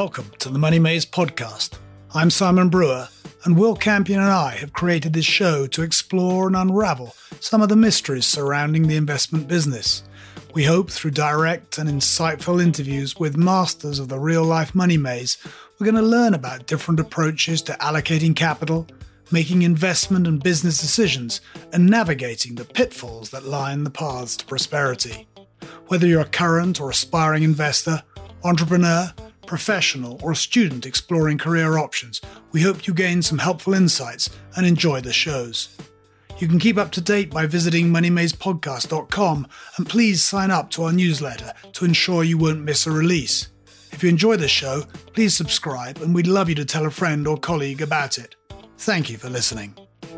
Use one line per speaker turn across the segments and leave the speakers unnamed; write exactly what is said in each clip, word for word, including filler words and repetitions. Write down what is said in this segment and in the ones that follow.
Welcome to the Money Maze podcast. I'm Simon Brewer, and Will Campion and I have created this show to explore and unravel some of the mysteries surrounding the investment business. We hope through direct and insightful interviews with masters of the real-life money maze, we're going to learn about different approaches to allocating capital, making investment and business decisions, and navigating the pitfalls that line the paths to prosperity. Whether you're a current or aspiring investor, entrepreneur, professional, or a student exploring career options, we hope you gain some helpful insights and enjoy the shows. You can keep up to date by visiting money maze podcast dot com, and please sign up to our newsletter to ensure you won't miss a release. If you enjoy the show, please subscribe, and we'd love you to tell a friend or colleague about it. Thank you for listening.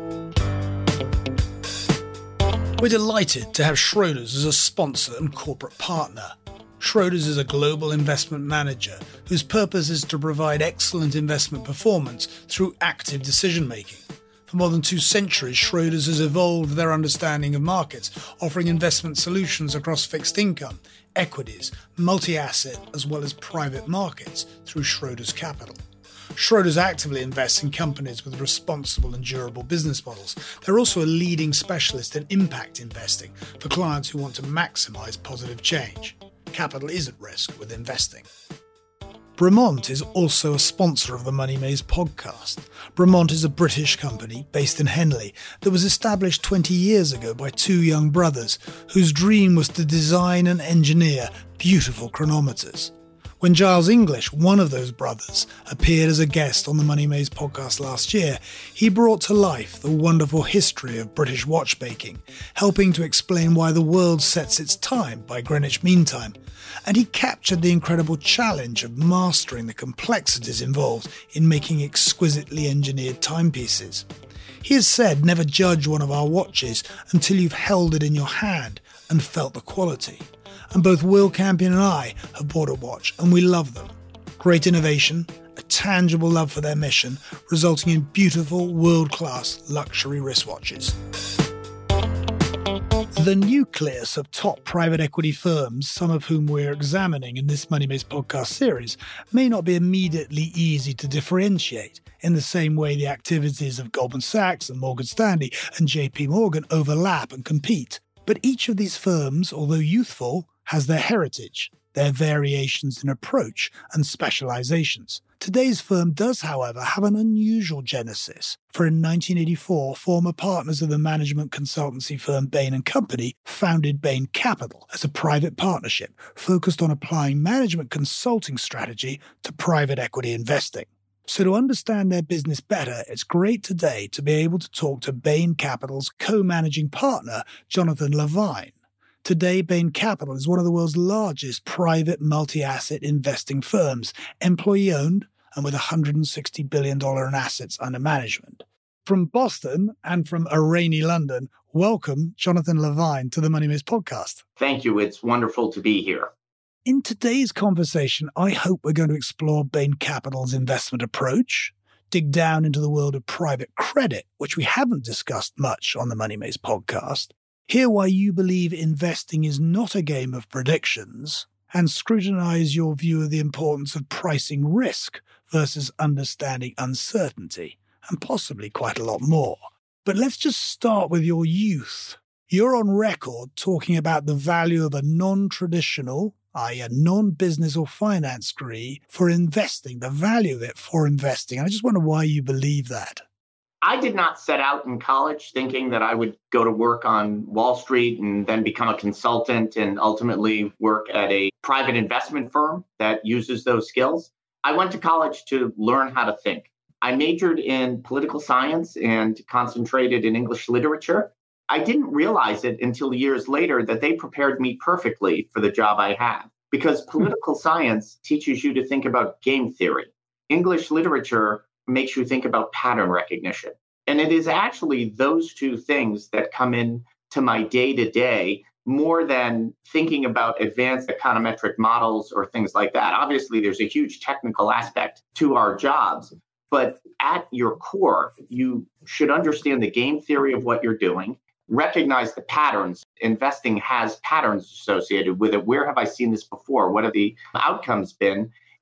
We're delighted to have Schroders as a sponsor and corporate partner. Schroders is a global investment manager whose purpose is to provide excellent investment performance through active decision-making. For more than two centuries, Schroders has evolved their understanding of markets, offering investment solutions across fixed income, equities, multi-asset, as well as private markets through Schroders Capital. Schroders actively invests in companies with responsible and durable business models. They're also a leading specialist in impact investing for clients who want to maximize positive change. Capital is at risk with investing. Bremont is also a sponsor of the Money Maze podcast. Bremont is a British company based in Henley that was established twenty years ago by two young brothers whose dream was to design and engineer beautiful chronometers. When Giles English, one of those brothers, appeared as a guest on the Money Maze podcast last year, he brought to life the wonderful history of British watchmaking, helping to explain why the world sets its time by Greenwich Mean Time. And he captured the incredible challenge of mastering the complexities involved in making exquisitely engineered timepieces. He has said, never judge one of our watches until you've held it in your hand and felt the quality. And both Will Campion and I have bought a watch, and we love them. Great innovation, a tangible love for their mission, resulting in beautiful, world-class luxury wristwatches. The nucleus of top private equity firms, some of whom we're examining in this Money Maze podcast series, may not be immediately easy to differentiate in the same way the activities of Goldman Sachs and Morgan Stanley and J P Morgan overlap and compete. But each of these firms, although youthful, has their heritage, their variations in approach and specializations. Today's firm does, however, have an unusual genesis, for in nineteen eighty-four, former partners of the management consultancy firm Bain and Company founded Bain Capital as a private partnership focused on applying management consulting strategy to private equity investing. So to understand their business better, it's great today to be able to talk to Bain Capital's co-managing partner, Jonathan Levine. Today, Bain Capital is one of the world's largest private multi-asset investing firms, employee-owned and with one hundred sixty billion dollars in assets under management. From Boston and from a rainy London, welcome, Jonathan Levine, to the Money Maze podcast.
Thank you. It's wonderful to be here.
In today's conversation, I hope we're going to explore Bain Capital's investment approach, dig down into the world of private credit, which we haven't discussed much on the Money Maze podcast, hear why you believe investing is not a game of predictions, and scrutinize your view of the importance of pricing risk versus understanding uncertainty, and possibly quite a lot more. But let's just start with your youth. You're on record talking about the value of a non-traditional, that is a non-business or finance degree for investing, the value of it for investing. I just wonder why you believe that.
I did not set out in college thinking that I would go to work on Wall Street and then become a consultant and ultimately work at a private investment firm that uses those skills. I went to college to learn how to think. I majored in political science and concentrated in English literature. I didn't realize it until years later that they prepared me perfectly for the job I had, because political science teaches you to think about game theory. English literature makes you think about pattern recognition. And it is actually those two things that come in to my day-to-day more than thinking about advanced econometric models or things like that. Obviously, there's a huge technical aspect to our jobs, but at your core, you should understand the game theory of what you're doing, recognize the patterns. Investing has patterns associated with it. Where have I seen this before? What have the outcomes been?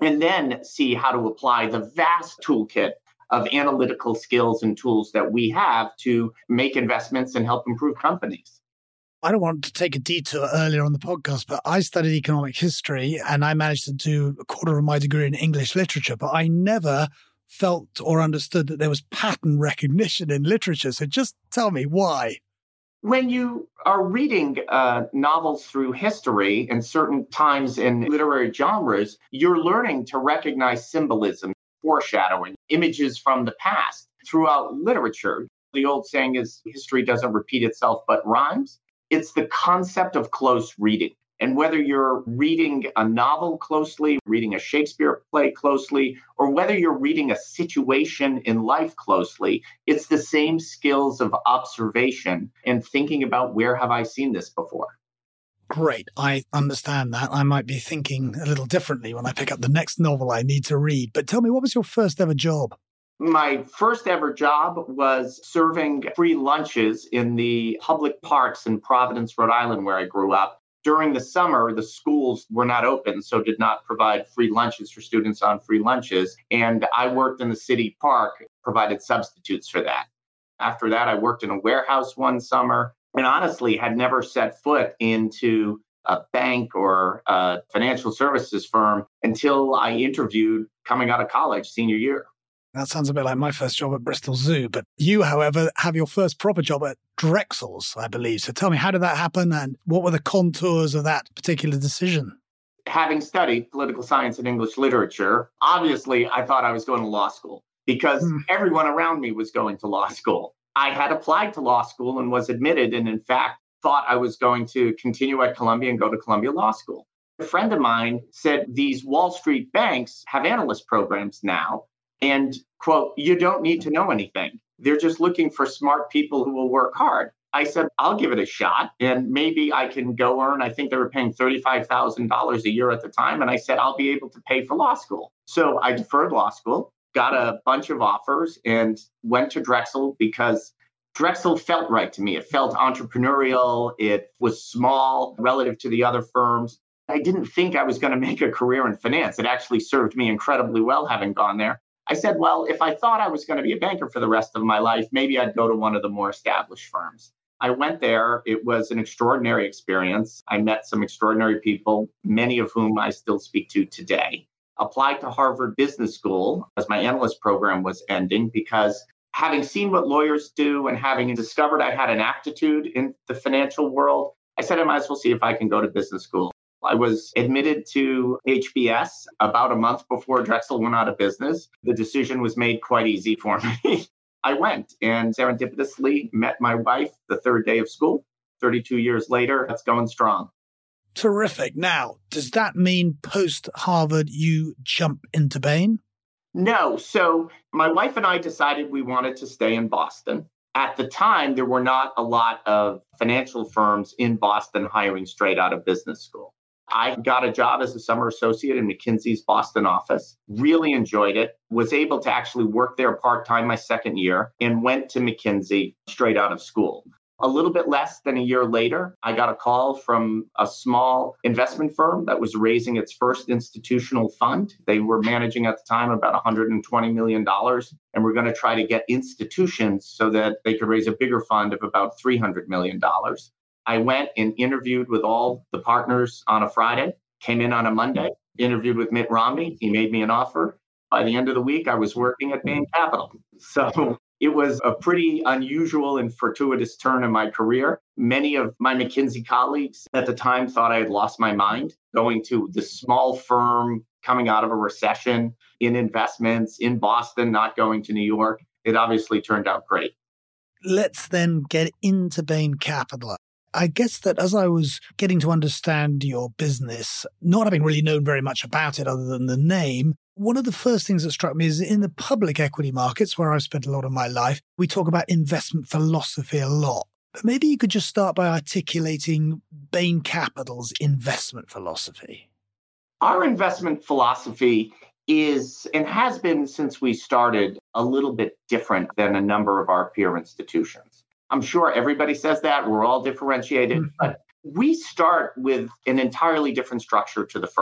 and then see how to apply the vast toolkit of analytical skills and tools that we have to make investments and help improve companies.
I don't want to take a detour earlier on the podcast, but I studied economic history and I managed to do a quarter of my degree in English literature, but I never felt or understood that there was pattern recognition in literature. So just tell me why.
When you are reading uh, novels through history and certain times in literary genres, you're learning to recognize symbolism, foreshadowing, images from the past throughout literature. The old saying is history doesn't repeat itself, but rhymes. It's the concept of close reading. And whether you're reading a novel closely, reading a Shakespeare play closely, or whether you're reading a situation in life closely, it's the same skills of observation and thinking about where have I seen this before.
Great. I understand that. I might be thinking a little differently when I pick up the next novel I need to read. But tell me, what was your first ever job?
My first ever job was serving free lunches in the public parks in Providence, Rhode Island, where I grew up. During the summer, the schools were not open, so did not provide free lunches for students on free lunches. And I worked in the city park, provided substitutes for that. After that, I worked in a warehouse one summer and honestly had never set foot into a bank or a financial services firm until I interviewed coming out of college, senior year.
That sounds a bit like my first job at Bristol Zoo. But you, however, have your first proper job at Drexel's, I believe. So tell me, how did that happen and what were the contours of that particular decision?
Having studied political science and English literature, obviously I thought I was going to law school because hmm. everyone around me was going to law school. I had applied to law school and was admitted and, in fact, thought I was going to continue at Columbia and go to Columbia Law School. A friend of mine said these Wall Street banks have analyst programs now. And, quote, you don't need to know anything. They're just looking for smart people who will work hard. I said, I'll give it a shot and maybe I can go earn, I think they were paying thirty-five thousand dollars a year at the time. And I said, I'll be able to pay for law school. So I deferred law school, got a bunch of offers and went to Drexel because Drexel felt right to me. It felt entrepreneurial. It was small relative to the other firms. I didn't think I was going to make a career in finance. It actually served me incredibly well having gone there. I said, well, if I thought I was going to be a banker for the rest of my life, maybe I'd go to one of the more established firms. I went there. It was an extraordinary experience. I met some extraordinary people, many of whom I still speak to today. Applied to Harvard Business School as my analyst program was ending because having seen what lawyers do and having discovered I had an aptitude in the financial world, I said I might as well see if I can go to business school. I was admitted to H B S about a month before Drexel went out of business. The decision was made quite easy for me. I went and serendipitously met my wife the third day of school. thirty-two years later, that's going strong.
Terrific. Now, does that mean post-Harvard you jump into Bain?
No. So my wife and I decided we wanted to stay in Boston. At the time, there were not a lot of financial firms in Boston hiring straight out of business school. I got a job as a summer associate in McKinsey's Boston office, really enjoyed it, was able to actually work there part-time my second year, and went to McKinsey straight out of school. A little bit less than a year later, I got a call from a small investment firm that was raising its first institutional fund. They were managing at the time about one hundred twenty million dollars, and we're going to try to get institutions so that they could raise a bigger fund of about three hundred million dollars. I went and interviewed with all the partners on a Friday, came in on a Monday, interviewed with Mitt Romney. He made me an offer. By the end of the week, I was working at Bain Capital. So it was a pretty unusual and fortuitous turn in my career. Many of my McKinsey colleagues at the time thought I had lost my mind going to the small firm coming out of a recession in investments in Boston, not going to New York. It obviously turned out great.
Let's then get into Bain Capital. I guess that as I was getting to understand your business, not having really known very much about it other than the name, one of the first things that struck me is in the public equity markets, where I've spent a lot of my life, we talk about investment philosophy a lot. But maybe you could just start by articulating Bain Capital's investment philosophy.
Our investment philosophy is, and has been since we started, a little bit different than a number of our peer institutions. I'm sure everybody says that. We're all differentiated, mm-hmm. but we start with an entirely different structure to the firm.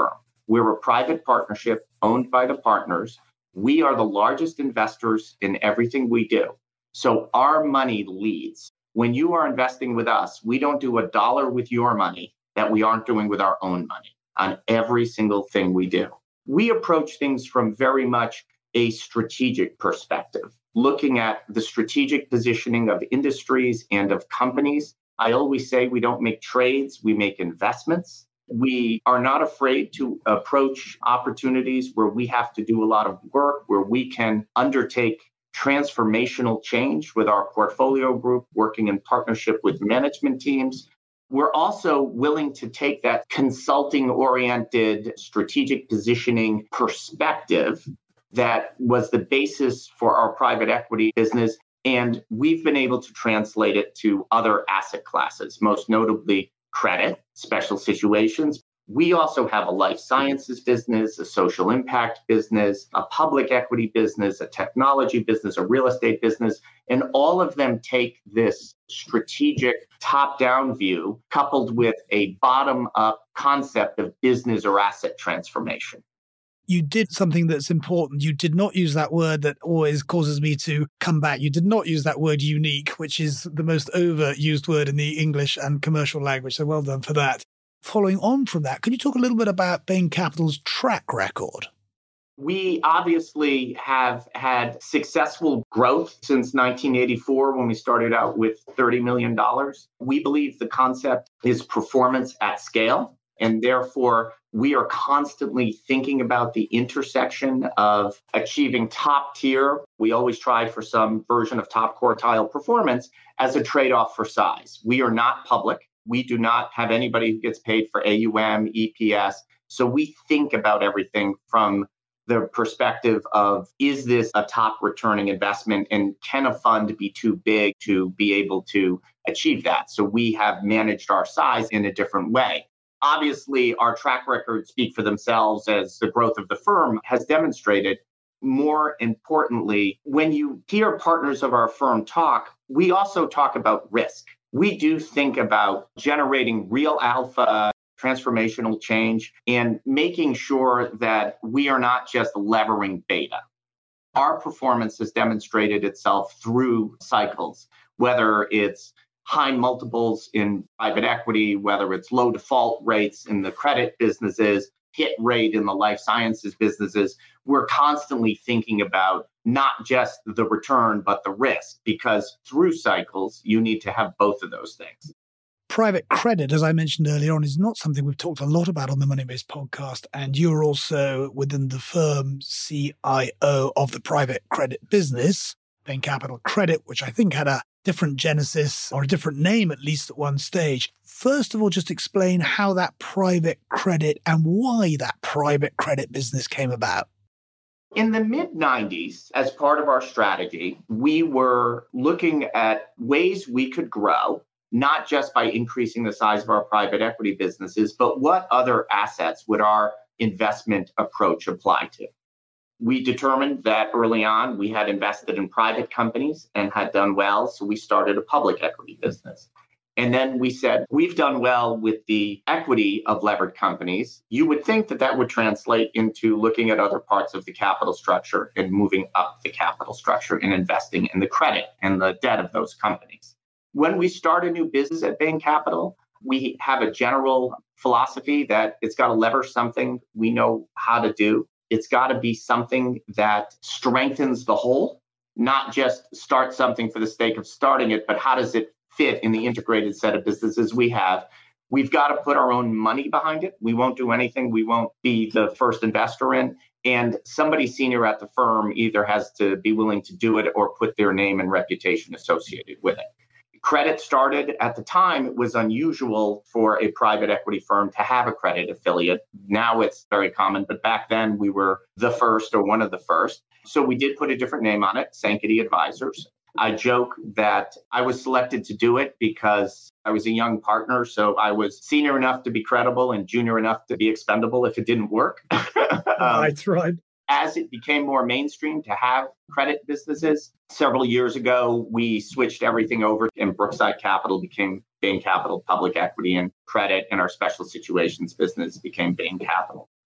We're a private partnership owned by the partners. We are the largest investors in everything we do. So our money leads. When you are investing with us, we don't do a dollar with your money that we aren't doing with our own money on every single thing we do. We approach things from very much a strategic perspective, looking at the strategic positioning of industries and of companies. I always say we don't make trades, we make investments. We are not afraid to approach opportunities where we have to do a lot of work, where we can undertake transformational change with our portfolio group, working in partnership with management teams. We're also willing to take that consulting-oriented strategic positioning perspective that was the basis for our private equity business. And we've been able to translate it to other asset classes, most notably credit, special situations. We also have a life sciences business, a social impact business, a public equity business, a technology business, a real estate business, and all of them take this strategic top-down view coupled with a bottom-up concept of business or asset transformation.
You did something that's important. You did not use that word that always causes me to come back. You did not use that word unique, which is the most overused word in the English and commercial language. So well done for that. Following on from that, could you talk a little bit about Bain Capital's track record?
We obviously have had successful growth since nineteen eighty-four when we started out with thirty million dollars. We believe the concept is performance at scale, and therefore we are constantly thinking about the intersection of achieving top tier. We always try for some version of top quartile performance as a trade-off for size. We are not public. We do not have anybody who gets paid for A U M, E P S. So we think about everything from the perspective of, is this a top returning investment, and can a fund be too big to be able to achieve that? So we have managed our size in a different way. Obviously, our track records speak for themselves as the growth of the firm has demonstrated. More importantly, when you hear partners of our firm talk, we also talk about risk. We do think about generating real alpha, transformational change, and making sure that we are not just levering beta. Our performance has demonstrated itself through cycles, whether it's high multiples in private equity, whether it's low default rates in the credit businesses, hit rate in the life sciences businesses. We're constantly thinking about not just the return, but the risk, because through cycles, you need to have both of those things.
Private credit, as I mentioned earlier on, is not something we've talked a lot about on the Moneybase podcast. And you're also within the firm C I O of the private credit business, Bain Capital Credit, which I think had a different genesis or a different name, at least at one stage. First of all, just explain how that private credit and why that private credit business came about.
In the mid nineties, as part of our strategy, we were looking at ways we could grow, not just by increasing the size of our private equity businesses, but what other assets would our investment approach apply to? We determined that early on we had invested in private companies and had done well, so we started a public equity business. And then we said, we've done well with the equity of levered companies. You would think that that would translate into looking at other parts of the capital structure and moving up the capital structure and investing in the credit and the debt of those companies. When we start a new business at Bain Capital, we have a general philosophy that it's got to lever something we know how to do. It's got to be something that strengthens the whole, not just start something for the sake of starting it, but how does it fit in the integrated set of businesses we have? We've got to put our own money behind it. We won't do anything we won't be the first investor in. And somebody senior at the firm either has to be willing to do it or put their name and reputation associated with it. Credit started at the time, it was unusual for a private equity firm to have a credit affiliate. Now it's very common, but back then we were the first or one of the first. So we did put a different name on it, Sankaty Advisors. I joke that I was selected to do it because I was a young partner, so I was senior enough to be credible and junior enough to be expendable if it didn't work. um,
That's right.
As it became more mainstream to have credit businesses, several years ago, we switched everything over and Brookside Capital became Bain Capital Public Equity and Credit, and our special situations business became Bain Capital.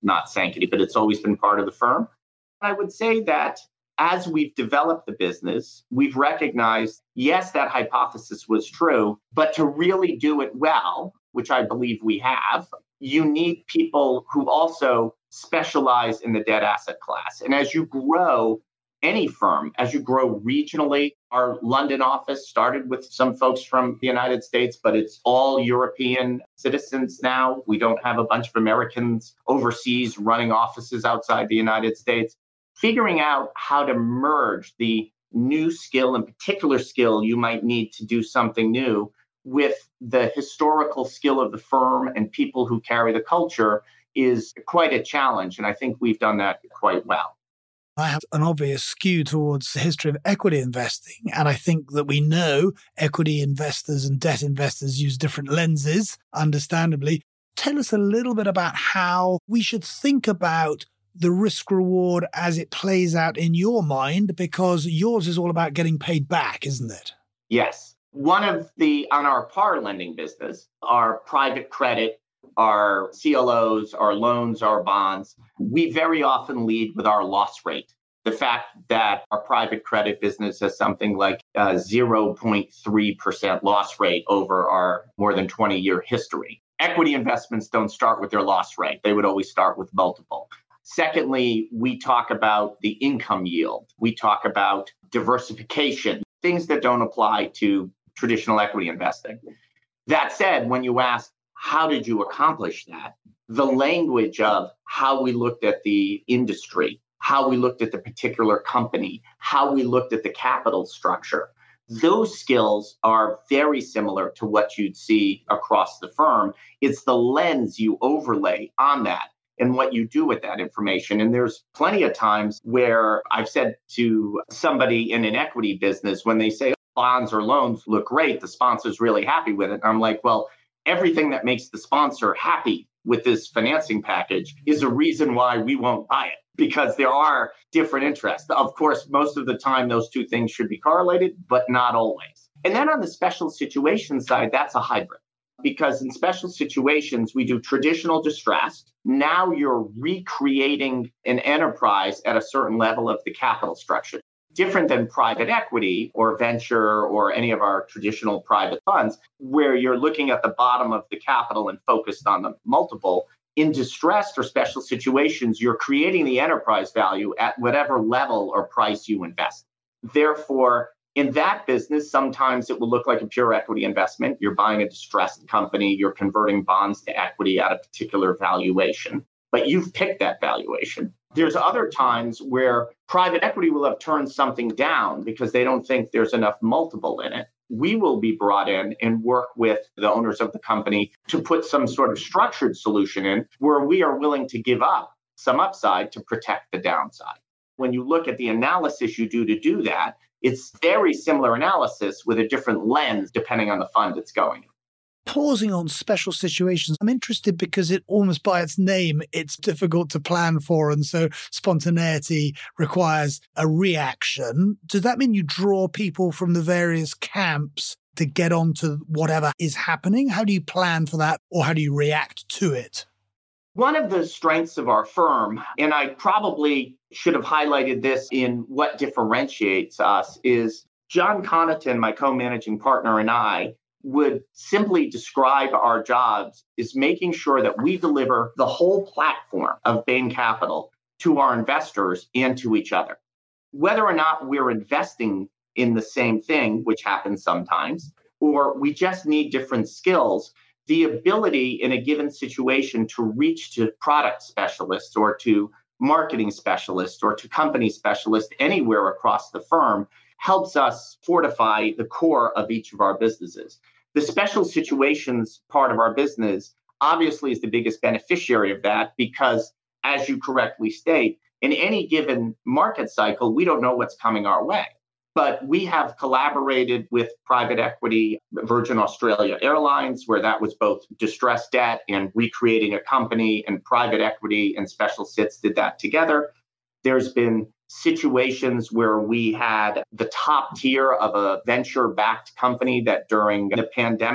not sanctity, but it's always been part of the firm. I would say that as we've developed the business, we've recognized, yes, that hypothesis was true, but to really do it well, which I believe we have, you need people who also specialize in the debt asset class. And as you grow any firm, as you grow regionally, our London office started with some folks from the United States, but it's all European citizens now. We don't have a bunch of Americans overseas running offices outside the United States. Figuring out how to merge the new skill and particular skill you might need to do something new with the historical skill of the firm and people who carry the culture is quite a challenge. And I think we've done that quite well.
I have an obvious skew towards the history of equity investing. And I think that we know equity investors and debt investors use different lenses, understandably. Tell us a little bit about how we should think about the risk reward as it plays out in your mind, because yours is all about getting paid back, isn't it?
Yes. One of the, on our par lending business, our private credit, our C L Os, our loans, our bonds, we very often lead with our loss rate. The fact that our private credit business has something like a zero point three percent loss rate over our more than twenty year history. Equity investments don't start with their loss rate. They would always start with multiple. Secondly, we talk about the income yield. We talk about diversification, things that don't apply to traditional equity investing. That said, when you ask, how did you accomplish that? The language of how we looked at the industry, how we looked at the particular company, how we looked at the capital structure, those skills are very similar to what you'd see across the firm. It's the lens you overlay on that and what you do with that information. And there's plenty of times where I've said to somebody in an equity business, when they say bonds or loans look great, the sponsor's really happy with it. And I'm like, well, everything that makes the sponsor happy with this financing package is a reason why we won't buy it, because there are different interests. Of course, most of the time, those two things should be correlated, but not always. And then on the special situation side, that's a hybrid. Because in special situations, we do traditional distressed. Now you're recreating an enterprise at a certain level of the capital structure. Different than private equity or venture or any of our traditional private funds, where you're looking at the bottom of the capital and focused on the multiple. In distressed or special situations, you're creating the enterprise value at whatever level or price you invest. Therefore, in that business, sometimes it will look like a pure equity investment. You're buying a distressed company, you're converting bonds to equity at a particular valuation, but you've picked that valuation. There's other times where private equity will have turned something down because they don't think there's enough multiple in it. We will be brought in and work with the owners of the company to put some sort of structured solution in where we are willing to give up some upside to protect the downside. When you look at the analysis you do to do that, it's very similar analysis with a different lens depending on the fund it's going in.
Pausing on special situations, I'm interested because it almost by its name, it's difficult to plan for. And so spontaneity requires a reaction. Does that mean you draw people from the various camps to get onto whatever is happening? How do you plan for that, or how do you react to it?
One of the strengths of our firm, and I probably should have highlighted this in what differentiates us, is John Connaughton, my co-managing partner, and I would simply describe our jobs as making sure that we deliver the whole platform of Bain Capital to our investors and to each other. Whether or not we're investing in the same thing, which happens sometimes, or we just need different skills, the ability in a given situation to reach to product specialists or to marketing specialists or to company specialists anywhere across the firm helps us fortify the core of each of our businesses. The special situations part of our business obviously is the biggest beneficiary of that because, as you correctly state, in any given market cycle, we don't know what's coming our way. But we have collaborated with private equity, Virgin Australia Airlines, where that was both distressed debt and recreating a company, and private equity and special sits did that together. There's been situations where we had the top tier of a venture-backed company that during the pandemic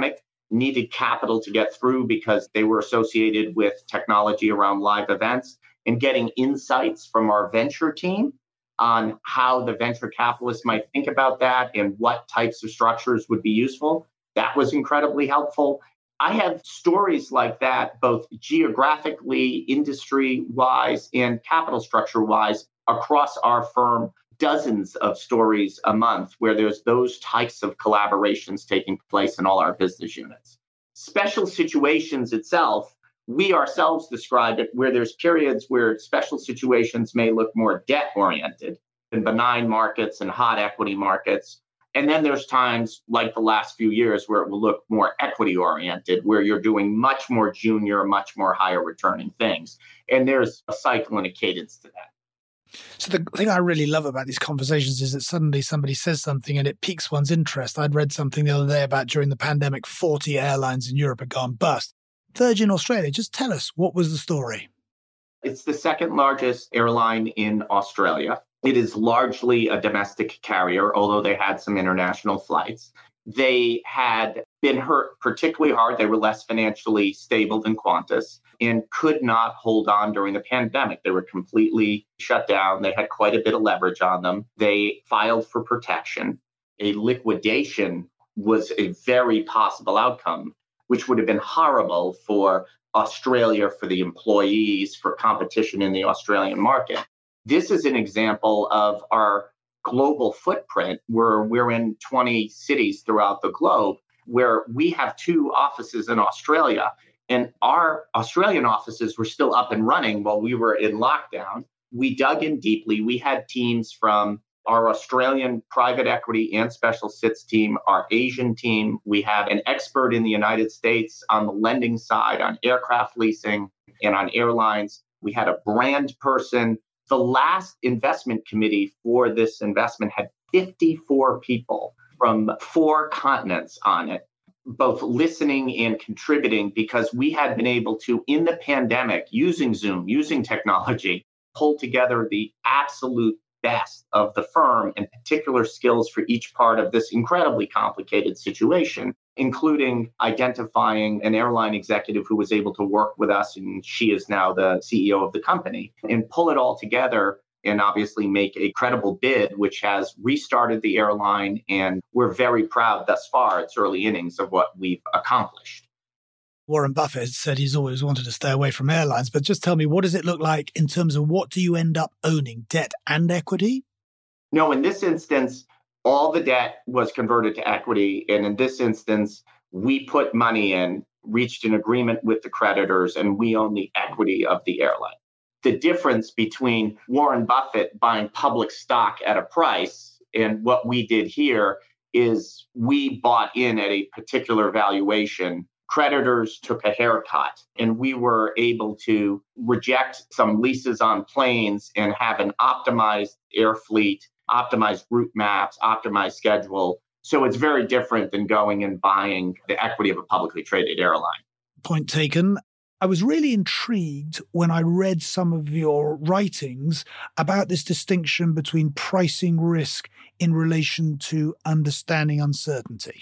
needed capital to get through because they were associated with technology around live events, and getting insights from our venture team on how the venture capitalists might think about that and what types of structures would be useful. That was incredibly helpful. I have stories like that, both geographically, industry-wise, and capital structure-wise across our firm, dozens of stories a month where there's those types of collaborations taking place in all our business units. Special situations itself, we ourselves describe it where there's periods where special situations may look more debt-oriented in benign markets and hot equity markets. And then there's times like the last few years where it will look more equity-oriented, where you're doing much more junior, much more higher returning things. And there's a cycle and a cadence to that.
So the thing I really love about these conversations is that suddenly somebody says something and it piques one's interest. I'd read something the other day about during the pandemic, forty airlines in Europe had gone bust. Virgin Australia, just tell us, what was the story?
It's the second largest airline in Australia. It is largely a domestic carrier, although they had some international flights. They had been hurt particularly hard. They were less financially stable than Qantas and could not hold on during the pandemic. They were completely shut down. They had quite a bit of leverage on them. They filed for protection. A liquidation was a very possible outcome, which would have been horrible for Australia, for the employees, for competition in the Australian market. This is an example of our global footprint where we're in twenty cities throughout the globe, where we have two offices in Australia, and our Australian offices were still up and running while we were in lockdown. We dug in deeply. We had teams from our Australian private equity and special sits team, our Asian team. We have an expert in the United States on the lending side, on aircraft leasing and on airlines. We had a brand person. The last investment committee for this investment had fifty-four people from four continents on it, both listening and contributing, because we had been able to, in the pandemic, using Zoom, using technology, pull together the absolute best of the firm and particular skills for each part of this incredibly complicated situation, including identifying an airline executive who was able to work with us, and she is now the C E O of the company, and pull it all together and obviously make a credible bid, which has restarted the airline. And we're very proud thus far, it's early innings, of what we've accomplished.
Warren Buffett said he's always wanted to stay away from airlines, but just tell me, what does it look like in terms of what do you end up owning, debt and equity?
No, in this instance, all the debt was converted to equity. And in this instance, we put money in, reached an agreement with the creditors, and we own the equity of the airline. The difference between Warren Buffett buying public stock at a price and what we did here is we bought in at a particular valuation. Creditors took a haircut, and we were able to reject some leases on planes and have an optimized air fleet, optimized route maps, optimized schedule. So it's very different than going and buying the equity of a publicly traded airline.
Point taken. I was really intrigued when I read some of your writings about this distinction between pricing risk in relation to understanding uncertainty.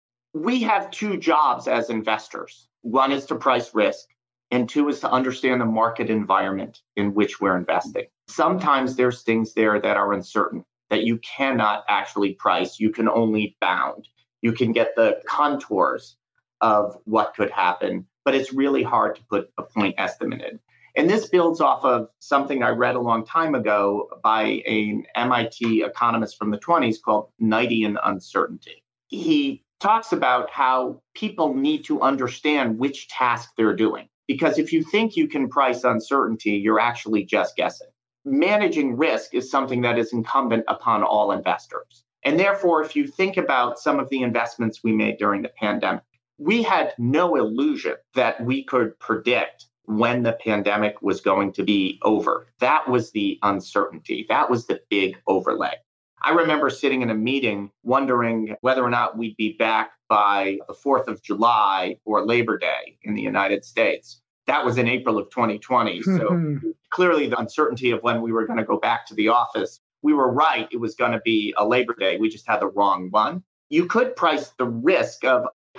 We have two jobs as investors. One is to price risk, and two is to understand the market environment in which we're investing. Sometimes there's things there that are uncertain, that you cannot actually price. You can only bound. You can get the contours of what could happen, but it's really hard to put a point estimate in. And this builds off of something I read a long time ago by an M I T economist from the twenties called Knightian uncertainty. He talks about how people need to understand which task they're doing. Because if you think you can price uncertainty, you're actually just guessing. Managing risk is something that is incumbent upon all investors. And therefore, if you think about some of the investments we made during the pandemic, we had no illusion that we could predict when the pandemic was going to be over. That was the uncertainty. That was the big overlay. I remember sitting in a meeting wondering whether or not we'd be back by the fourth of July or Labor Day in the United States. That was in April of twenty twenty. So clearly the uncertainty of when we were going to go back to the office, we were right. It was going to be a Labor Day. We just had the wrong one. You could price the risk of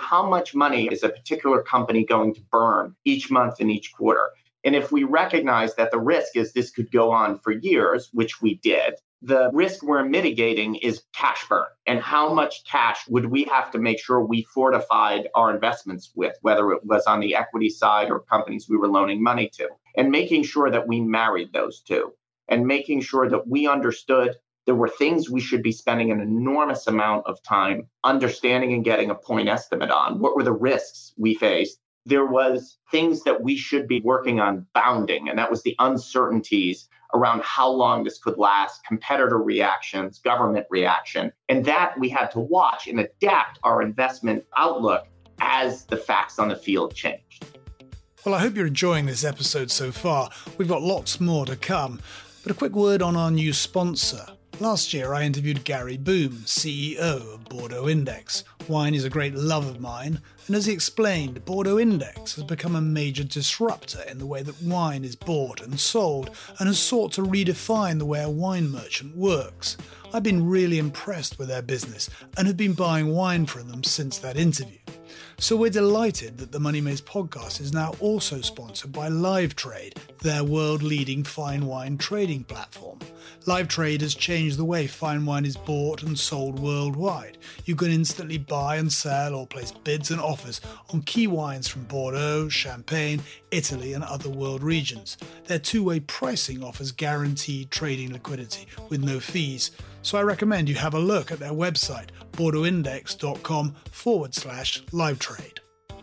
how much money is a particular company going to burn each month and each quarter? And if we recognize that the risk is this could go on for years, which we did, the risk we're mitigating is cash burn. And how much cash would we have to make sure we fortified our investments with, whether it was on the equity side or companies we were loaning money to, and making sure that we married those two and making sure that we understood there were things we should be spending an enormous amount of time understanding and getting a point estimate on. What were the risks we faced? There was things that we should be working on bounding, and that was the uncertainties around how long this could last, competitor reactions, government reaction. And that we had to watch and adapt our investment outlook as the facts on the field changed.
Well, I hope you're enjoying this episode so far. We've got lots more to come. But a quick word on our new sponsor. Last year, I interviewed Gary Boom, C E O of Bordeaux Index. Wine is a great love of mine, and as he explained, Bordeaux Index has become a major disruptor in the way that wine is bought and sold, and has sought to redefine the way a wine merchant works. I've been really impressed with their business, and have been buying wine from them since that interview. So we're delighted that the Money Maze podcast is now also sponsored by LiveTrade, their world-leading fine wine trading platform. LiveTrade has changed the way fine wine is bought and sold worldwide. You can instantly buy and sell or place bids and offers on key wines from Bordeaux, Champagne, Italy and other world regions. Their two-way pricing offers guaranteed trading liquidity with no fees. So I recommend you have a look at their website, bordeauxindex.com forward slash livetrade.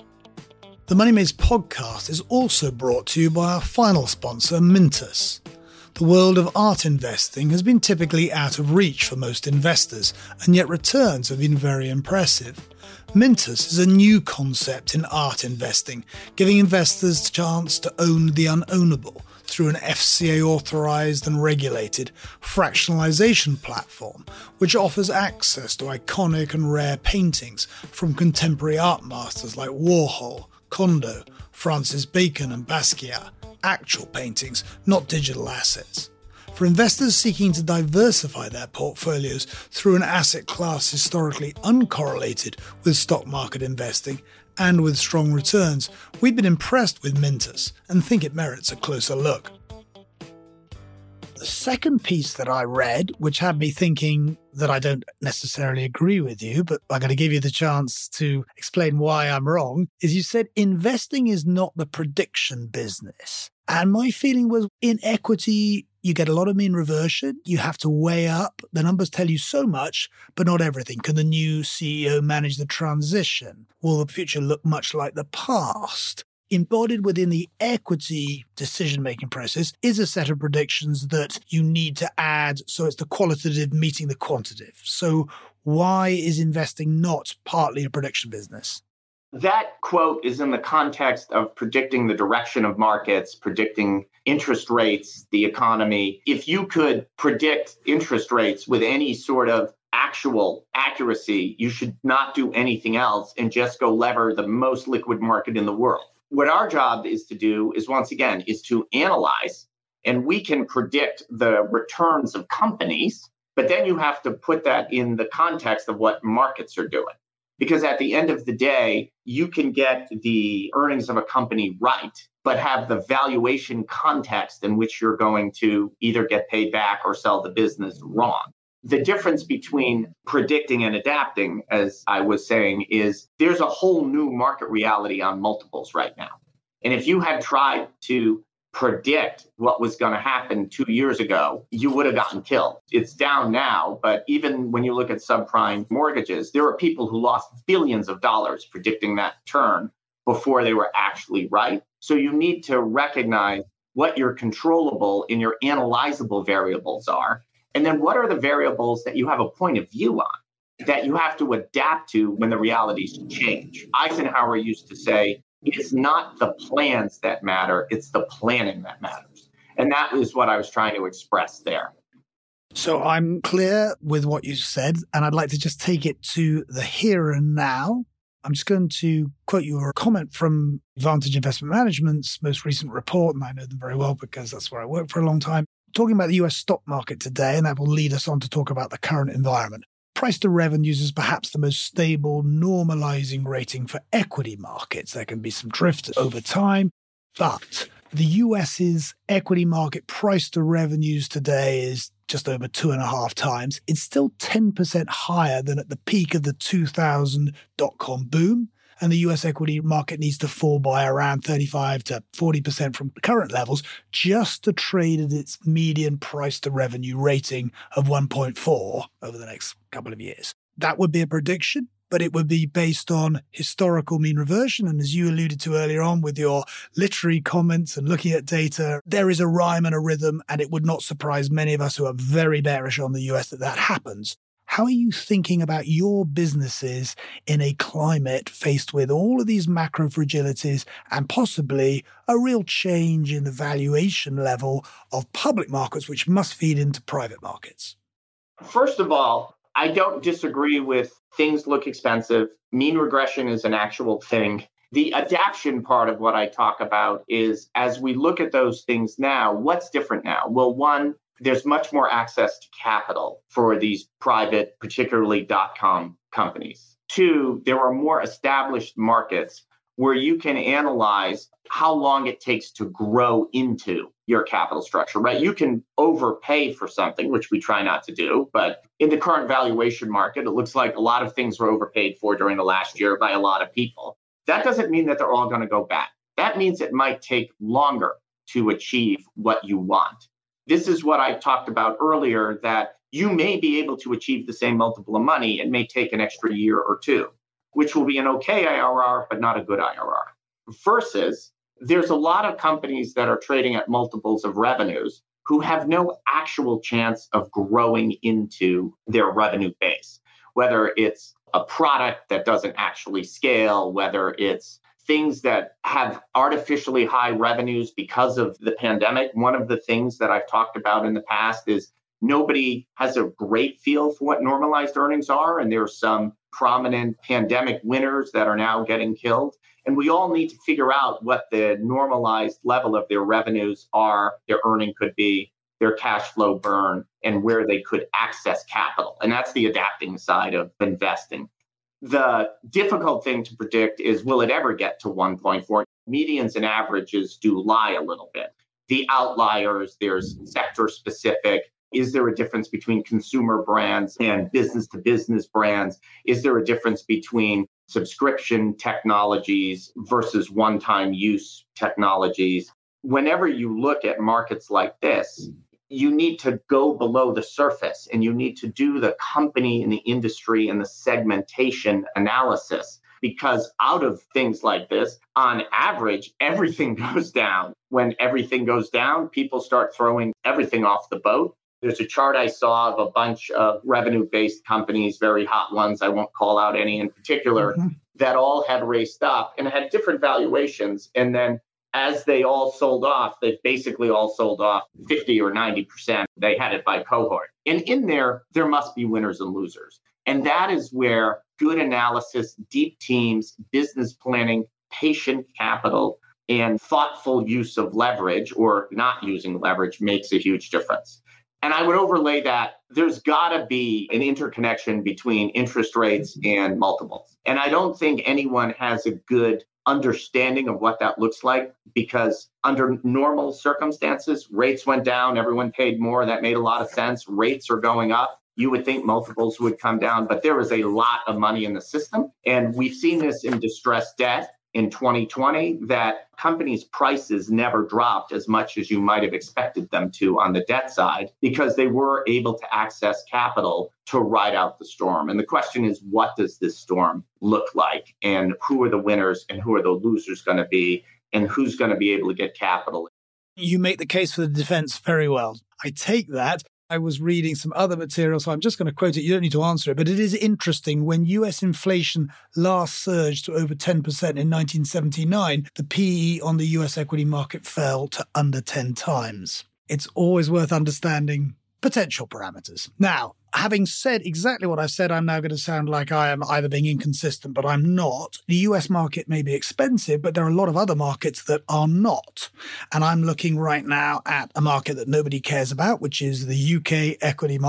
The Money Maze podcast is also brought to you by our final sponsor, Mintos. The world of art investing has been typically out of reach for most investors, and yet returns have been very impressive. Mintos is a new concept in art investing, giving investors the chance to own the unownable through an F C A-authorized and regulated fractionalization platform, which offers access to iconic and rare paintings from contemporary art masters like Warhol, Kondo, Francis Bacon and Basquiat, actual paintings, not digital assets. For investors seeking to diversify their portfolios through an asset class historically uncorrelated with stock market investing and with strong returns, we've been impressed with Mintos and think it merits a closer look. The second piece that I read, which had me thinking that I don't necessarily agree with you, but I'm going to give you the chance to explain why I'm wrong, is you said investing is not the prediction business. And my feeling was in equity, you get a lot of mean reversion. You have to weigh up. The numbers tell you so much, but not everything. Can the new C E O manage the transition? Will the future look much like the past? Embodied within the equity decision-making process is a set of predictions that you need to add, so it's the qualitative meeting the quantitative. So why is investing not partly a prediction business?
That quote is in the context of predicting the direction of markets, predicting interest rates, the economy. If you could predict interest rates with any sort of actual accuracy, you should not do anything else and just go lever the most liquid market in the world. What our job is to do is, once again, is to analyze, and we can predict the returns of companies, but then you have to put that in the context of what markets are doing. Because at the end of the day, you can get the earnings of a company right, but have the valuation context in which you're going to either get paid back or sell the business wrong. The difference between predicting and adapting, as I was saying, is there's a whole new market reality on multiples right now. And if you had tried to predict what was going to happen two years ago, you would have gotten killed. It's down now, but even when you look at subprime mortgages, there are people who lost billions of dollars predicting that turn before they were actually right. So you need to recognize what your controllable and your analyzable variables are. And then what are the variables that you have a point of view on that you have to adapt to when the realities change? Eisenhower used to say, it's not the plans that matter, it's the planning that matters. And that was what I was trying to express there.
So I'm clear with what you said, and I'd like to just take it to the here and now. I'm just going to quote you a comment from Vantage Investment Management's most recent report, and I know them very well because that's where I worked for a long time, talking about the U S stock market today, and that will lead us on to talk about the current environment. price to revenues is perhaps the most stable, normalizing rating for equity markets. There can be some drift over time, but the US's equity market price to revenues today is just over two and a half times. It's still ten percent higher than at the peak of the two thousand dot-com boom. And the U S equity market needs to fall by around thirty-five to forty percent from current levels just to trade at its median price to revenue rating of one point four over the next couple of years. That would be a prediction, but it would be based on historical mean reversion. And as you alluded to earlier on with your literary comments and looking at data, there is a rhyme and a rhythm, and it would not surprise many of us who are very bearish on the U S that that happens. How are you thinking about your businesses in a climate faced with all of these macro fragilities and possibly a real change in the valuation level of public markets, which must feed into private markets?
First of all, I don't disagree with things look expensive. Mean regression is an actual thing. The adaptation part of what I talk about is as we look at those things now, what's different now? Well, one, there's much more access to capital for these private, particularly dot-com companies. Two, there are more established markets where you can analyze how long it takes to grow into your capital structure, right? You can overpay for something, which we try not to do, but in the current valuation market, it looks like a lot of things were overpaid for during the last year by a lot of people. That doesn't mean that they're all going to go back. That means it might take longer to achieve what you want. This is what I talked about earlier, that you may be able to achieve the same multiple of money. It may take an extra year or two, which will be an okay I R R, but not a good I R R. Versus, there's a lot of companies that are trading at multiples of revenues who have no actual chance of growing into their revenue base, whether it's a product that doesn't actually scale, whether it's things that have artificially high revenues because of the pandemic. One of the things that I've talked about in the past is nobody has a great feel for what normalized earnings are. And there are some prominent pandemic winners that are now getting killed. And we all need to figure out what the normalized level of their revenues are, their earning could be, their cash flow burn, and where they could access capital. And that's the adapting side of investing. The difficult thing to predict is, will it ever get to one point four? Medians and averages do lie a little bit. The outliers, there's sector specific. Is there a difference between consumer brands and business-to-business brands? Is there a difference between subscription technologies versus one-time use technologies? Whenever you look at markets like this, you need to go below the surface and you need to do the company and the industry and the segmentation analysis, because out of things like this, on average, everything goes down. When everything goes down, people start throwing everything off the boat. There's a chart I saw of a bunch of revenue-based companies, very hot ones, I won't call out any in particular, mm-hmm. that all had raced up and had different valuations. And then as they all sold off, they basically all sold off fifty or ninety percent. They had it by cohort. And in there, there must be winners and losers. And that is where good analysis, deep teams, business planning, patient capital, and thoughtful use of leverage or not using leverage makes a huge difference. And I would overlay that there's got to be an interconnection between interest rates and multiples. And I don't think anyone has a good understanding of what that looks like, because under normal circumstances, rates went down, everyone paid more. That made a lot of sense. Rates are going up. You would think multiples would come down, but there is a lot of money in the system. And we've seen this in distressed debt in twenty twenty, that companies' prices never dropped as much as you might have expected them to on the debt side, because they were able to access capital to ride out the storm. And the question is, what does this storm look like? And who are the winners and who are the losers going to be? And who's going to be able to get capital?
You make the case for the defense very well. I take that. I was reading some other material, so I'm just going to quote it. You don't need to answer it, but it is interesting. When U S inflation last surged to over ten percent in nineteen seventy-nine, the P E on the U S equity market fell to under ten times. It's always worth understanding potential parameters. Now, having said exactly what I've said, I'm now going to sound like I am either being inconsistent, but I'm not. The U S market may be expensive, but there are a lot of other markets that are not. And I'm looking right now at a market that nobody cares about, which is the U K equity market.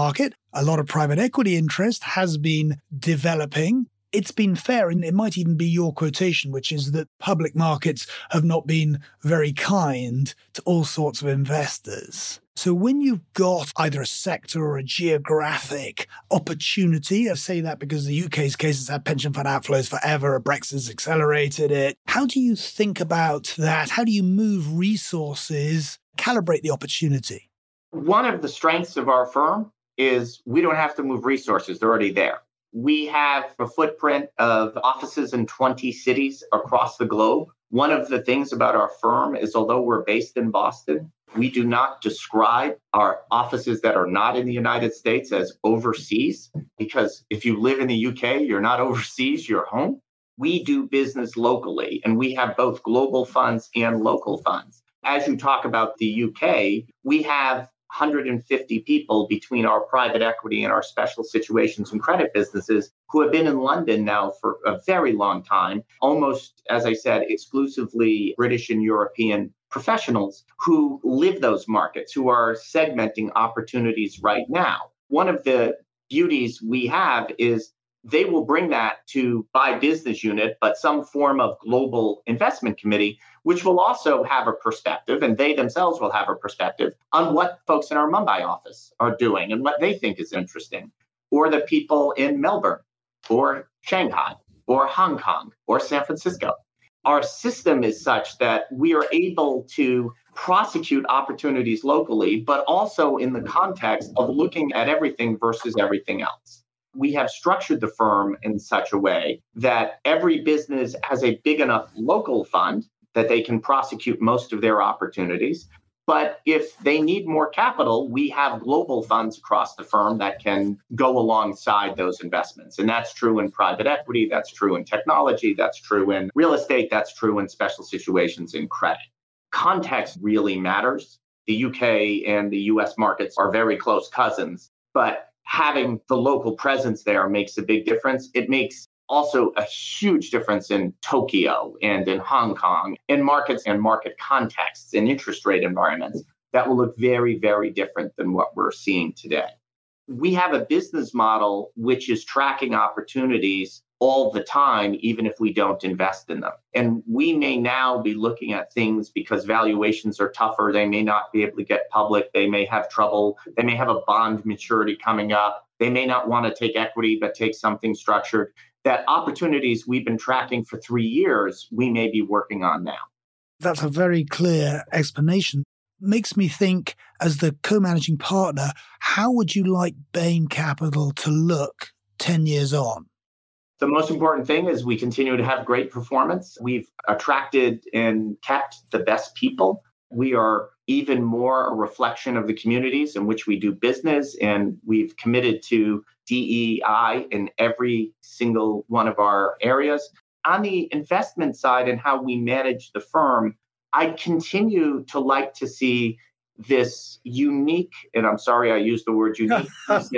a lot of private equity interest has been developing. It's been fair, and it might even be your quotation, which is that public markets have not been very kind to all sorts of investors. So when you've got either a sector or a geographic opportunity, I say that because the U K's case has had pension fund outflows forever, Brexit's accelerated it. How do you think about that? How do you move resources, calibrate the opportunity?
One of the strengths of our firm is we don't have to move resources. They're already there. We have a footprint of offices in twenty cities across the globe. One of the things about our firm is, although we're based in Boston, we do not describe our offices that are not in the United States as overseas, because if you live in the U K, you're not overseas, you're home. We do business locally, and we have both global funds and local funds. As you talk about the U K, we have one hundred fifty people between our private equity and our special situations and credit businesses who have been in London now for a very long time, almost, as I said, exclusively British and European professionals who live those markets, who are segmenting opportunities right now. One of the beauties we have is they will bring that to by business unit, but some form of global investment committee, which will also have a perspective, and they themselves will have a perspective on what folks in our Mumbai office are doing and what they think is interesting, or the people in Melbourne, or Shanghai, or Hong Kong, or San Francisco. Our system is such that we are able to prosecute opportunities locally, but also in the context of looking at everything versus everything else. We have structured the firm in such a way that every business has a big enough local fund that they can prosecute most of their opportunities. But if they need more capital, we have global funds across the firm that can go alongside those investments. And that's true in private equity, that's true in technology, that's true in real estate, that's true in special situations in credit. Context really matters. The U K and the U S markets are very close cousins, but having the local presence there makes a big difference. It makes also a huge difference in Tokyo and in Hong Kong, in markets and market contexts and interest rate environments that will look very, very different than what we're seeing today. We have a business model which is tracking opportunities all the time, even if we don't invest in them. And we may now be looking at things because valuations are tougher. They may not be able to get public. They may have trouble. They may have a bond maturity coming up. They may not want to take equity, but take something structured. That opportunities we've been tracking for three years, we may be working on now.
That's a very clear explanation. Makes me think, as the co-managing partner, how would you like Bain Capital to look ten years on?
The most important thing is we continue to have great performance. We've attracted and kept the best people. We are even more a reflection of the communities in which we do business, and we've committed to D E I in every single one of our areas. On the investment side and how we manage the firm, I continue to like to see this unique, and I'm sorry I used the word unique,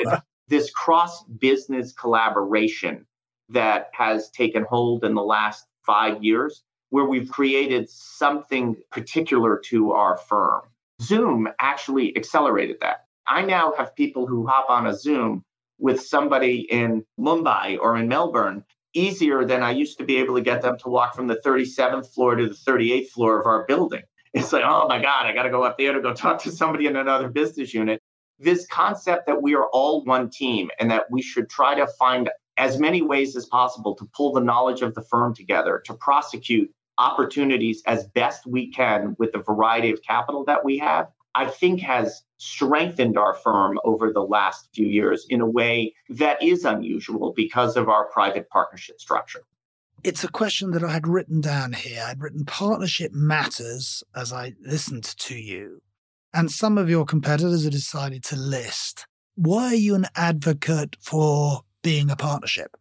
this cross-business collaboration that has taken hold in the last five years, where we've created something particular to our firm. Zoom actually accelerated that. I now have people who hop on a Zoom with somebody in Mumbai or in Melbourne easier than I used to be able to get them to walk from the thirty-seventh floor to the thirty-eighth floor of our building. It's like, oh my God, I got to go up there to go talk to somebody in another business unit. This concept that we are all one team and that we should try to find as many ways as possible to pull the knowledge of the firm together, to prosecute opportunities as best we can with the variety of capital that we have, I think has strengthened our firm over the last few years in a way that is unusual because of our private partnership structure.
It's a question that I had written down here. I'd written partnership matters as I listened to you. And some of your competitors have decided to list. Why are you an advocate for being a partnership?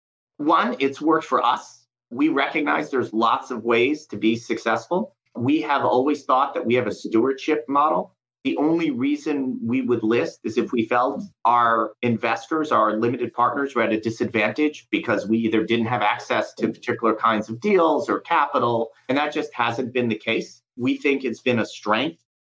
One, it's worked for us. We recognize there's lots of ways to be successful. We have always thought that we have a stewardship model. The only reason we would list is if we felt our investors, our limited partners, were at a disadvantage because we either didn't have access to particular kinds of deals or capital, and that just hasn't been the case. We think it's been a strength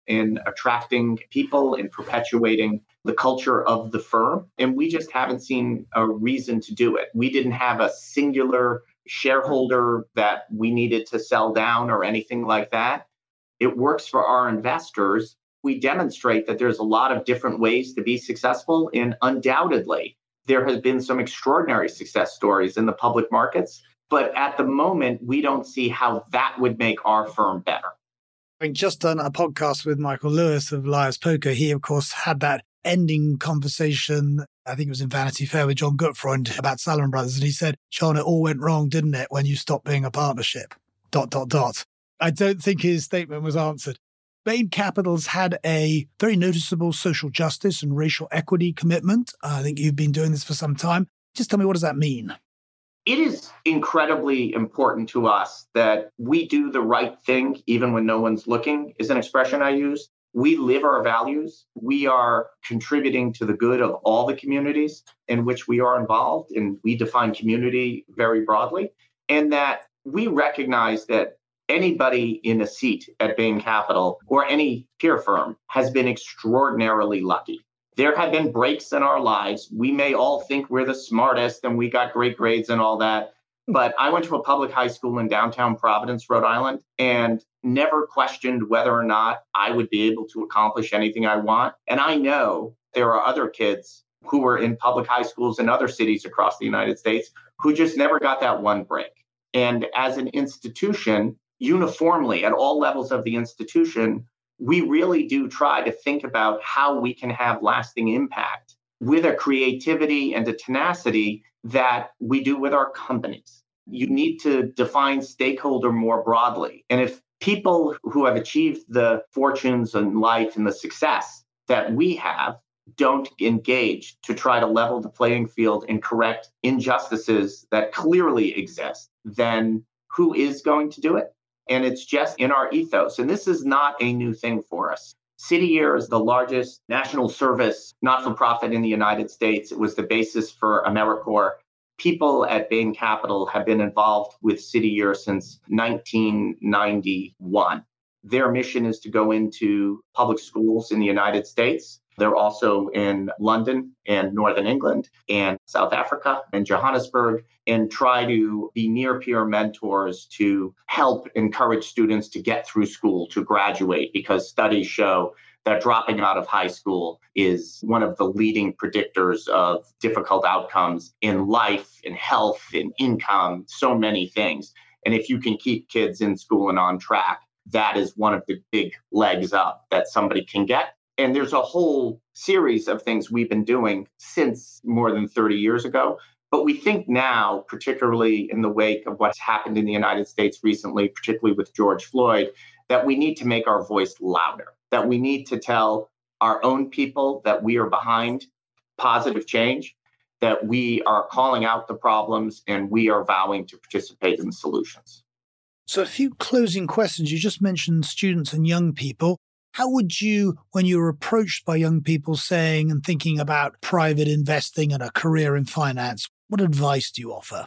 in attracting people and perpetuating the culture of the firm. And we just haven't seen a reason to do it. We didn't have a singular shareholder that we needed to sell down or anything like that. It works for our investors. We demonstrate that there's a lot of different ways to be successful. And undoubtedly, there has been some extraordinary success stories in the public markets. But at the moment, we don't see how that would make our firm better.
Having just done a podcast with Michael Lewis of Liar's Poker, he, of course, had that ending conversation, I think it was in Vanity Fair with John Gutfreund about Salomon Brothers. And he said, John, it all went wrong, didn't it, when you stopped being a partnership? Dot, dot, dot. I don't think his statement was answered. Bain Capital's had a very noticeable social justice and racial equity commitment. I think you've been doing this for some time. Just tell me, what does that mean?
It is incredibly important to us that we do the right thing, even when no one's looking, is an expression I use. We live our values. We are contributing to the good of all the communities in which we are involved, and we define community very broadly, and that we recognize that anybody in a seat at Bain Capital or any peer firm has been extraordinarily lucky. There have been breaks in our lives. We may all think we're the smartest and we got great grades and all that. But I went to a public high school in downtown Providence, Rhode Island, and never questioned whether or not I would be able to accomplish anything I want. And I know there are other kids who were in public high schools in other cities across the United States who just never got that one break. And as an institution, uniformly at all levels of the institution, we really do try to think about how we can have lasting impact with a creativity and a tenacity that we do with our companies. You need to define stakeholder more broadly. And if people who have achieved the fortunes in life and the success that we have don't engage to try to level the playing field and correct injustices that clearly exist, then who is going to do it? And it's just in our ethos. And this is not a new thing for us. City Year is the largest national service, not-for-profit in the United States. It was the basis for AmeriCorps. People at Bain Capital have been involved with City Year since nineteen ninety-one. Their mission is to go into public schools in the United States. They're also in London and Northern England and South Africa and Johannesburg, and try to be near peer mentors to help encourage students to get through school, to graduate, because studies show that dropping out of high school is one of the leading predictors of difficult outcomes in life, in health, in income, so many things. And if you can keep kids in school and on track, that is one of the big legs up that somebody can get. And there's a whole series of things we've been doing since more than thirty years ago. But we think now, particularly in the wake of what's happened in the United States recently, particularly with George Floyd, that we need to make our voice louder, that we need to tell our own people that we are behind positive change, that we are calling out the problems, and we are vowing to participate in the solutions.
So a few closing questions. You just mentioned students and young people. How would you, when you were approached by young people saying and thinking about private investing and a career in finance, what advice do you offer?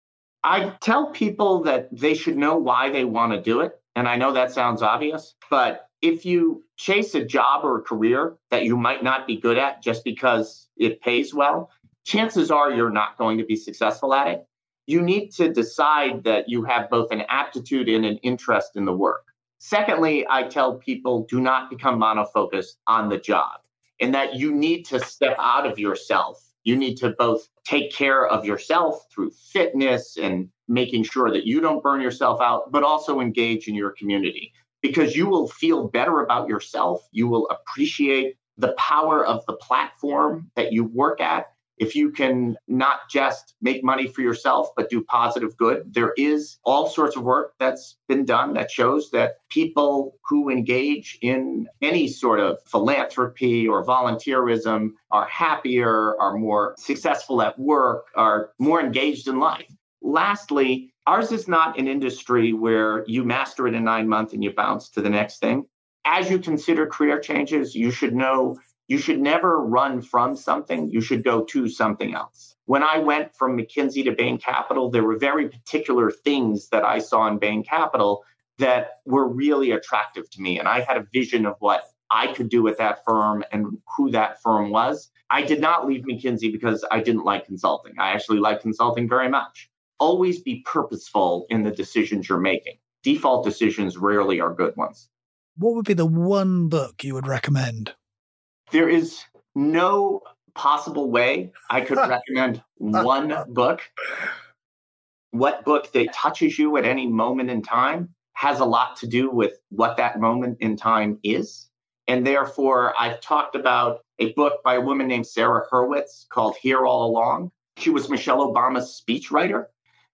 I tell people that they should know why they want to do it. And I know that sounds obvious, but if you chase a job or a career that you might not be good at just because it pays well, chances are you're not going to be successful at it. You need to decide that you have both an aptitude and an interest in the work. Secondly, I tell people do not become monofocused on the job, and that you need to step out of yourself. You need to both take care of yourself through fitness and making sure that you don't burn yourself out, but also engage in your community, because you will feel better about yourself. You will appreciate the power of the platform that you work at. If you can not just make money for yourself, but do positive good, there is all sorts of work that's been done that shows that people who engage in any sort of philanthropy or volunteerism are happier, are more successful at work, are more engaged in life. Lastly, ours is not an industry where you master it in nine months and you bounce to the next thing. As you consider career changes, you should know you should never run from something. You should go to something else. When I went from McKinsey to Bain Capital, there were very particular things that I saw in Bain Capital that were really attractive to me. And I had a vision of what I could do with that firm and who that firm was. I did not leave McKinsey because I didn't like consulting. I actually like consulting very much. Always be purposeful in the decisions you're making. Default decisions rarely are good ones.
What would be the one book you would recommend?
There is no possible way I could recommend one book. What book that touches you at any moment in time has a lot to do with what that moment in time is. And therefore, I've talked about a book by a woman named Sarah Hurwitz called Here All Along. She was Michelle Obama's speechwriter.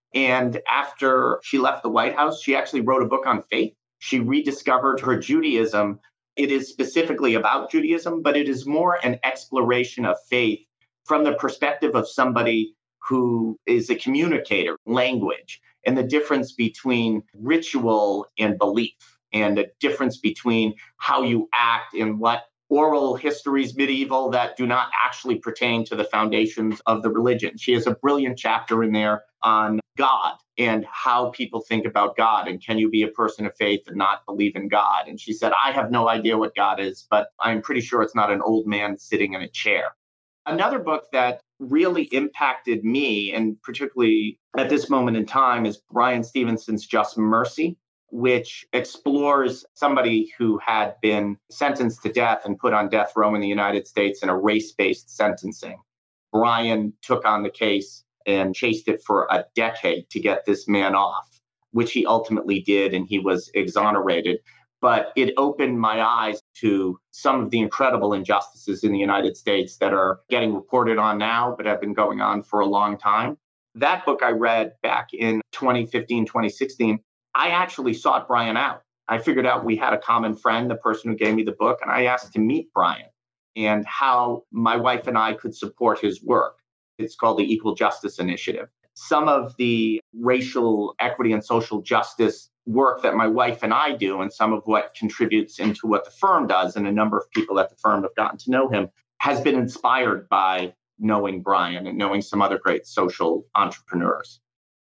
And after she left the White House, she actually wrote a book on faith. She rediscovered her Judaism. It is specifically about Judaism, but it is more an exploration of faith from the perspective of somebody who is a communicator, language, and the difference between ritual and belief, and the difference between how you act and what oral histories medieval that do not actually pertain to the foundations of the religion. She has a brilliant chapter in there on God and how people think about God. And can you be a person of faith and not believe in God? And she said, I have no idea what God is, but I'm pretty sure it's not an old man sitting in a chair. Another book that really impacted me, and particularly at this moment in time, is Brian Stevenson's Just Mercy, which explores somebody who had been sentenced to death and put on death row in the United States in a race-based sentencing. Brian took on the case and chased it for a decade to get this man off, which he ultimately did, and he was exonerated. But it opened my eyes to some of the incredible injustices in the United States that are getting reported on now, but have been going on for a long time. That book I read back in twenty fifteen, twenty sixteen, I actually sought Brian out. I figured out we had a common friend, the person who gave me the book, and I asked to meet Brian and how my wife and I could support his work. It's called the Equal Justice Initiative. Some of the racial equity and social justice work that my wife and I do, and some of what contributes into what the firm does, and a number of people at the firm have gotten to know him, has been inspired by knowing Brian and knowing some other great social entrepreneurs.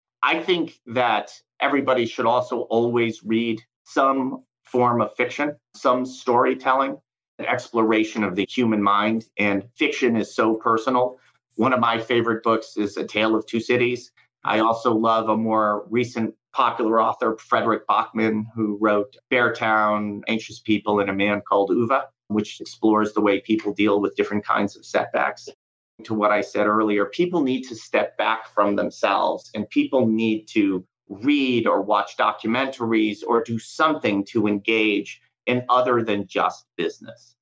I think that everybody should also always read some form of fiction, some storytelling, an exploration of the human mind. And fiction is so personal. One of my favorite books is A Tale of Two Cities. I also love a more recent popular author, Frederick Bachman, who wrote Beartown, Anxious People, and A Man Called Uwe, which explores the way people deal with different kinds of setbacks. To what I said earlier, people need to step back from themselves, and people need to read or watch documentaries or do something to engage in other than just business.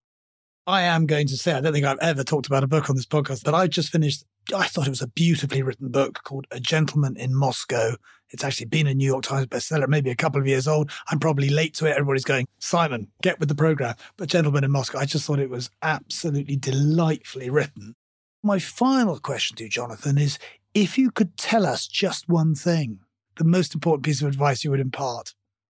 I am going to say, I don't think I've ever talked about a book on this podcast, but I just finished, I thought it was a beautifully written book called A Gentleman in Moscow. It's actually been a New York Times bestseller, maybe a couple of years old. I'm probably late to it. Everybody's going, Simon, get with the program. But Gentleman in Moscow, I just thought it was absolutely delightfully written. My final question to you, Jonathan, is if you could tell us just one thing, the most important piece of advice you would impart.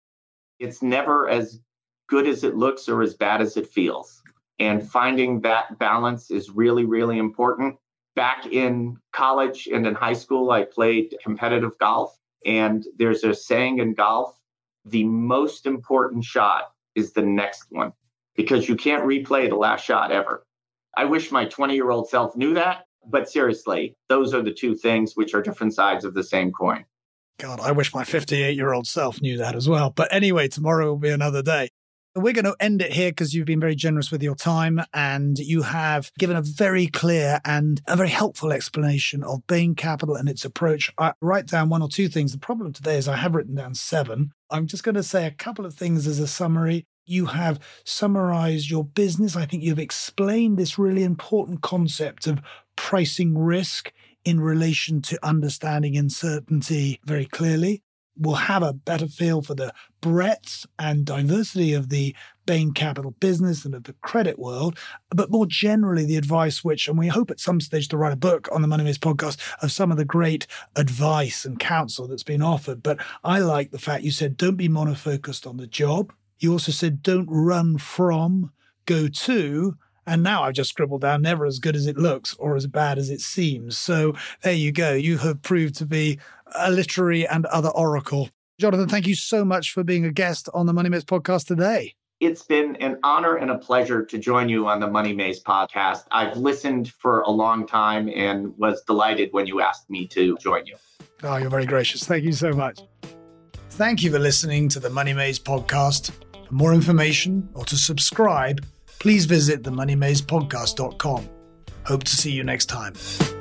It's never as good as it looks or as bad as it feels. And finding that balance is really, really important. Back in college and in high school, I played competitive golf. And there's a saying in golf, the most important shot is the next one, because you can't replay the last shot ever. I wish my twenty-year-old self knew that. But seriously, those are the two things which are different sides of the same coin.
God, I wish my fifty-eight-year-old self knew that as well. But anyway, tomorrow will be another day. We're going to end it here because you've been very generous with your time and you have given a very clear and a very helpful explanation of Bain Capital and its approach. I write down one or two things. The problem today is I have written down seven. I'm just going to say a couple of things as a summary. You have summarized your business. I think you've explained this really important concept of pricing risk in relation to understanding uncertainty very clearly. We'll have a better feel for the breadth and diversity of the Bain Capital business and of the credit world, but more generally the advice which, and we hope at some stage to write a book on the Money Maze podcast of some of the great advice and counsel that's been offered. But I like the fact you said, don't be monofocused on the job. You also said, don't run from, go to. And now I've just scribbled down, never as good as it looks or as bad as it seems. So there you go. You have proved to be a literary and other oracle. Jonathan, thank you so much for being a guest on the Money Maze podcast today.
It's been an honor and a pleasure to join you on the Money Maze podcast. I've listened for a long time and was delighted when you asked me to join you.
Oh, you're very gracious. Thank you so much. Thank you for listening to the Money Maze podcast. For more information or to subscribe, please visit the money maze podcast dot com. Hope to see you next time.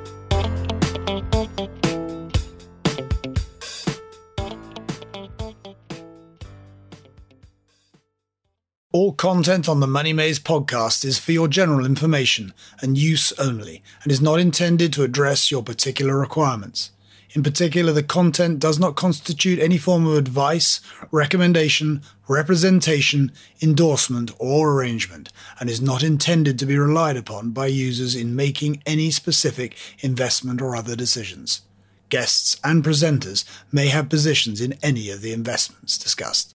All content on the Money Maze podcast is for your general information and use only, and is not intended to address your particular requirements. In particular, the content does not constitute any form of advice, recommendation, representation, endorsement, or arrangement, and is not intended to be relied upon by users in making any specific investment or other decisions. Guests and presenters may have positions in any of the investments discussed.